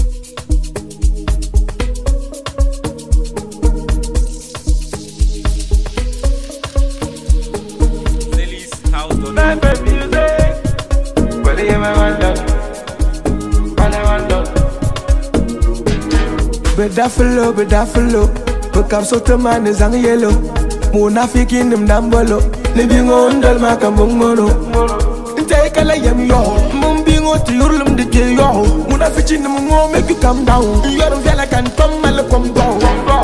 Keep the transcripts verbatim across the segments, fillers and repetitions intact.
Bedafalo, bedafalo, bekam sote mane zang yellow. Muna fikin dem dambolo, libingo undal makambong mono. Take a layam yo, mumbingo to yurlum de j yo. Muna fikin dem mo make you come down. You're vela can come mal come down.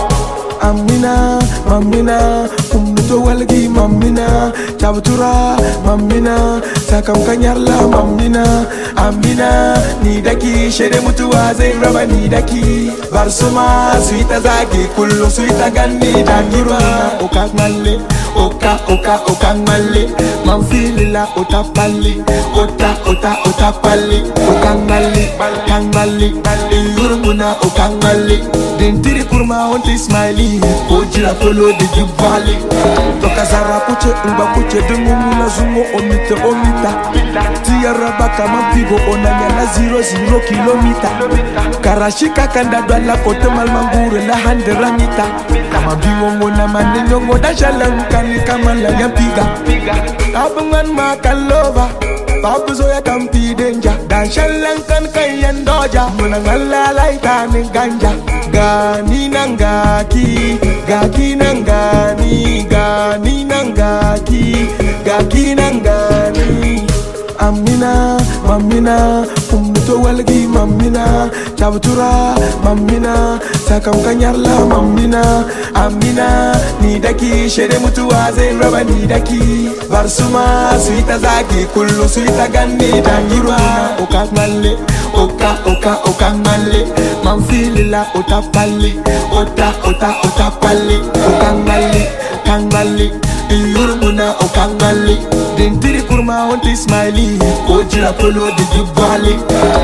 Amina, mamina, umto walgi mamina, chabutura, mamina, sakam kanyarla mamina, amina, nidaki, shede mutuwa zeng raba nidaki, barsuma, suita zagi, kullu suita gani dagirwa, okak male, oka, oka, okak male, manfilila, ota pali, ota, ota, ota pali, okak male, kang male, yurumuna, okak male, dentiri kurma onti smiley. Ojira polo de jubali Toka zara kuche uba kuche Dungu muna zungo omite omita Tiara baka mampigo onanya na zero zero kilomita Karashika kanda dwala kote malmangure na hande ramita Kama bingongo na mane nyongo da shalankani kama la yampiga Abungan makalova Babu zoya kampi denja Dan shalankan kayan doja Muna ngala laita ni ganja Gani nangaki Gaki nangani Gani nangaki Gaki nangani Amina, mamina Umto walgi mamina Chabutura, mamina Sakam kanyarla mamina Amina, nidaki Shede mutuwa zen raba nidaki Barsuma, suita zaki Kullu suita gani dangirwa Okak male, oka, oka, okak male Manfilila, ota pali Ota, ota, ota pali Okak male, kang male Yurumuna, okak male Dentiri kurma onti smiley Ojira polo de jubali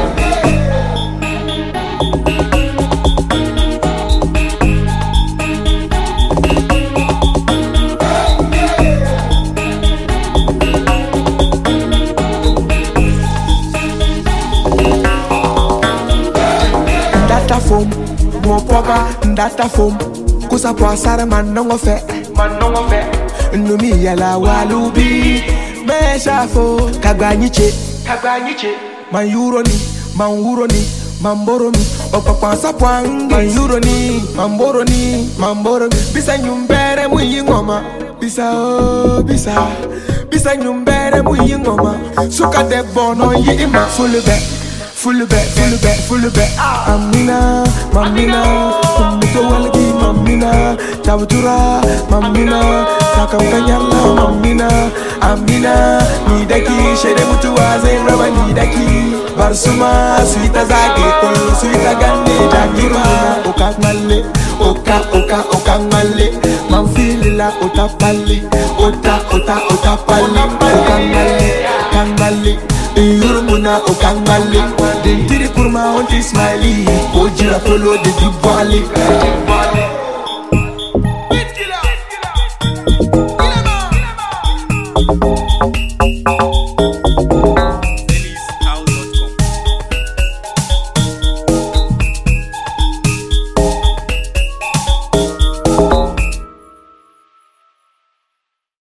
Ndata foam, mo poga, ndata foam Kusa poasara manongo fe Manongo fe Numi yala walubi Mesha fo Kagwanyiche Kagwanyiche Man euro ni Man euro ni Man boro mi Opa kwansa pwangi Man euro ni Man boro ni Man boro mi Bisa nyumbere mwi ngoma Bisa oh Bisa Bisa nyumbere mwi ngoma Suka de bono yi ima Full back Full back Full back Full back Amina Mamina Umito walgi mamina Chabutura Mamina Sakam kanyarla mamina Amina Nidaki Shede mutuwa zen raba nidaki Barsuma Suita zagi Kullu suita gani dagirwa Okak male Oka oka okak male Manfilila ota pali Ota ota ota pali Okak male Kang male Yurumuna okak male Dentiri kurma onti smiley Ojira polo de jubali Thank you.